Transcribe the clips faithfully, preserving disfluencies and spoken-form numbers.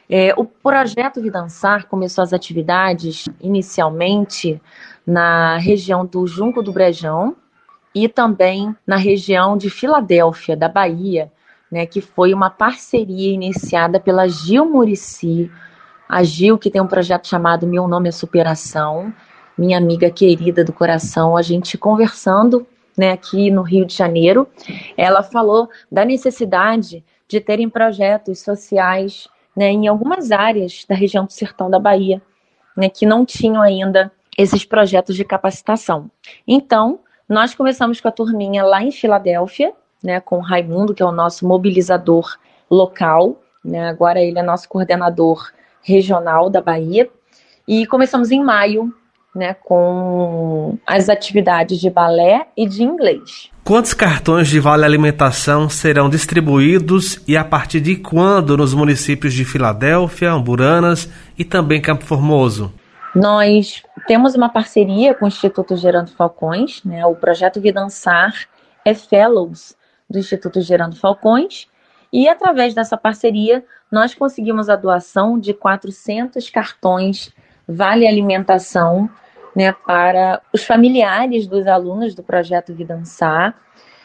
É, o projeto Vidansar começou as atividades inicialmente na região do Junco do Brejão e também na região de Filadélfia, da Bahia, né, que foi uma parceria iniciada pela Gil Muricy, a Gil, que tem um projeto chamado Meu Nome é Superação, minha amiga querida do coração, a gente conversando, né, aqui no Rio de Janeiro, ela falou da necessidade de terem projetos sociais, né, em algumas áreas da região do Sertão da Bahia, né, que não tinham ainda esses projetos de capacitação. Então, nós começamos com a turminha lá em Filadélfia, né, com o Raimundo, que é o nosso mobilizador local, né, agora ele é nosso coordenador regional da Bahia, e começamos em maio, né, com as atividades de balé e de inglês. Quantos cartões de Vale Alimentação serão distribuídos e a partir de quando nos municípios de Filadélfia, Umburanas e também Campo Formoso? Nós temos uma parceria com o Instituto Gerando Falcões, né, o projeto Vidansar é Fellows do Instituto Gerando Falcões, e através dessa parceria nós conseguimos a doação de quatrocentos cartões Vale Alimentação, né, para os familiares dos alunos do projeto Vidansar,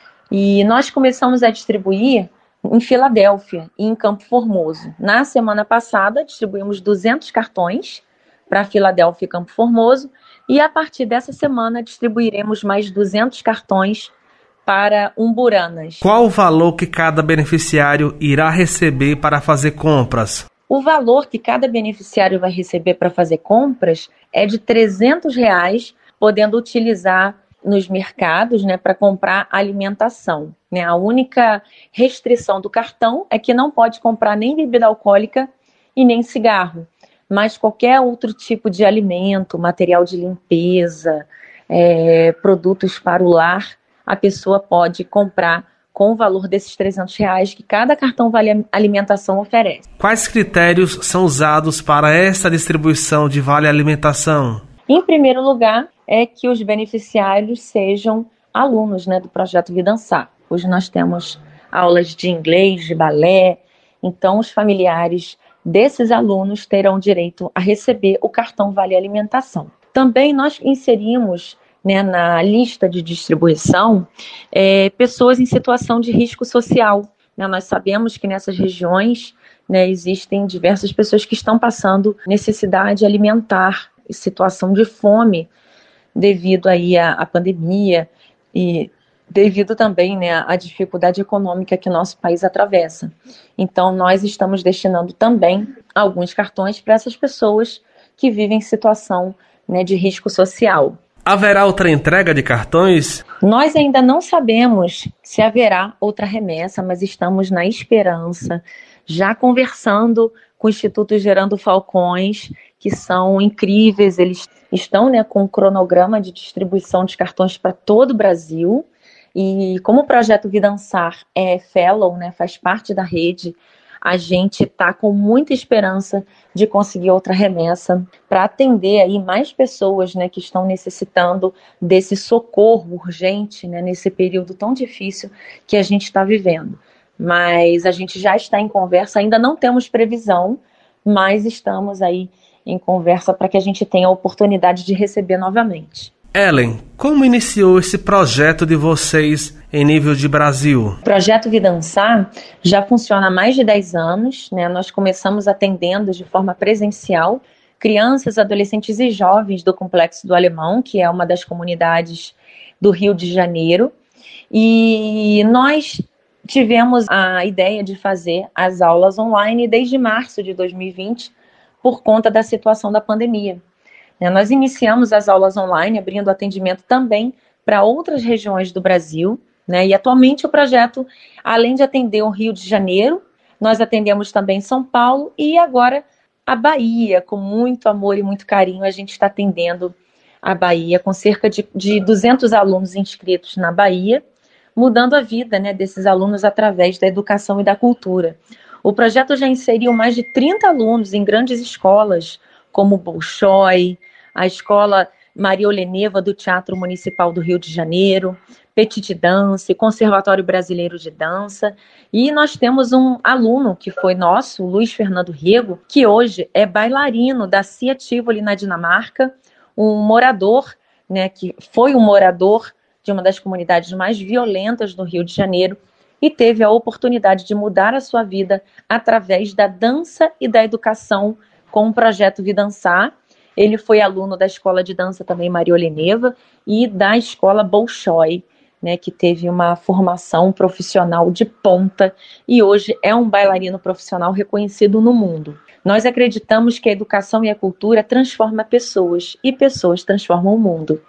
e nós começamos a distribuir em Filadélfia e em Campo Formoso. Na semana passada distribuímos duzentos cartões para Filadélfia e Campo Formoso, e a partir dessa semana distribuiremos mais duzentos cartões para Umburanas. Qual o valor que cada beneficiário irá receber para fazer compras? O valor que cada beneficiário vai receber para fazer compras é de trezentos reais, podendo utilizar nos mercados, né, para comprar alimentação, né? A única restrição do cartão é que não pode comprar nem bebida alcoólica e nem cigarro, mas qualquer outro tipo de alimento, material de limpeza, é, produtos para o lar, a pessoa pode comprar com o valor desses trezentos reais que cada cartão Vale Alimentação oferece. Quais critérios são usados para essa distribuição de Vale Alimentação? Em primeiro lugar, é que os beneficiários sejam alunos, né, do projeto Vidansar. Hoje nós temos aulas de inglês, de balé, então os familiares desses alunos terão direito a receber o cartão Vale Alimentação. Também nós inserimos, né, na lista de distribuição, é, pessoas em situação de risco social. Né? Nós sabemos que nessas regiões, né, existem diversas pessoas que estão passando necessidade alimentar, situação de fome, devido aí à, à pandemia e devido também, né, à dificuldade econômica que nosso país atravessa. Então, nós estamos destinando também alguns cartões para essas pessoas que vivem em situação, né, de risco social. Haverá outra entrega de cartões? Nós ainda não sabemos se haverá outra remessa, mas estamos na esperança, já conversando com o Instituto Gerando Falcões, que são incríveis, eles estão, né, com um cronograma de distribuição de cartões para todo o Brasil, e como o projeto Vidansar é fellow, né, faz parte da rede, a gente está com muita esperança de conseguir outra remessa para atender aí mais pessoas, né, que estão necessitando desse socorro urgente, né, nesse período tão difícil que a gente está vivendo. Mas a gente já está em conversa, ainda não temos previsão, mas estamos aí em conversa para que a gente tenha a oportunidade de receber novamente. Ellen, como iniciou esse projeto de vocês em nível de Brasil? O projeto Vidansar já funciona há mais de dez anos, né? Nós começamos atendendo de forma presencial crianças, adolescentes e jovens do Complexo do Alemão, que é uma das comunidades do Rio de Janeiro, e nós tivemos a ideia de fazer as aulas online desde março de dois mil e vinte, por conta da situação da pandemia. Nós iniciamos as aulas online, abrindo atendimento também para outras regiões do Brasil, né? E atualmente o projeto, além de atender o Rio de Janeiro, nós atendemos também São Paulo e agora a Bahia, com muito amor e muito carinho, a gente está atendendo a Bahia, com cerca de, de duzentos alunos inscritos na Bahia, mudando a vida, né, desses alunos através da educação e da cultura. O projeto já inseriu mais de trinta alunos em grandes escolas, como o Bolshoi, a escola Maria Oleneva, do Teatro Municipal do Rio de Janeiro, Petit Dança, Conservatório Brasileiro de Dança. E nós temos um aluno que foi nosso, o Luiz Fernando Rego, que hoje é bailarino da Cia Tivoli na Dinamarca, um morador, né, que foi um morador de uma das comunidades mais violentas do Rio de Janeiro e teve a oportunidade de mudar a sua vida através da dança e da educação com o projeto Vidansar. Ele foi aluno da Escola de Dança também Maria Oleneva e da Escola Bolshoi, né, que teve uma formação profissional de ponta e hoje é um bailarino profissional reconhecido no mundo. Nós acreditamos que a educação e a cultura transformam pessoas e pessoas transformam o mundo.